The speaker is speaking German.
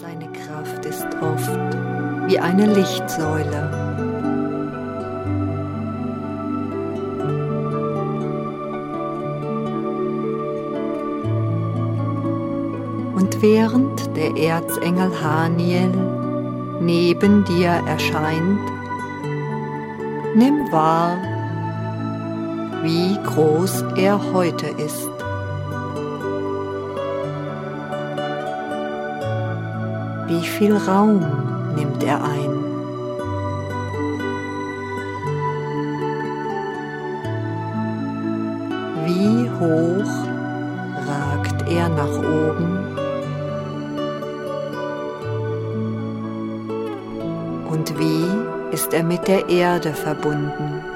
Seine Kraft ist oft wie eine Lichtsäule. Und während der Erzengel Haniel neben dir erscheint, nimm wahr, wie groß er heute ist. Wie viel Raum nimmt er ein? Wie hoch ragt er nach oben? Und wie ist er mit der Erde verbunden?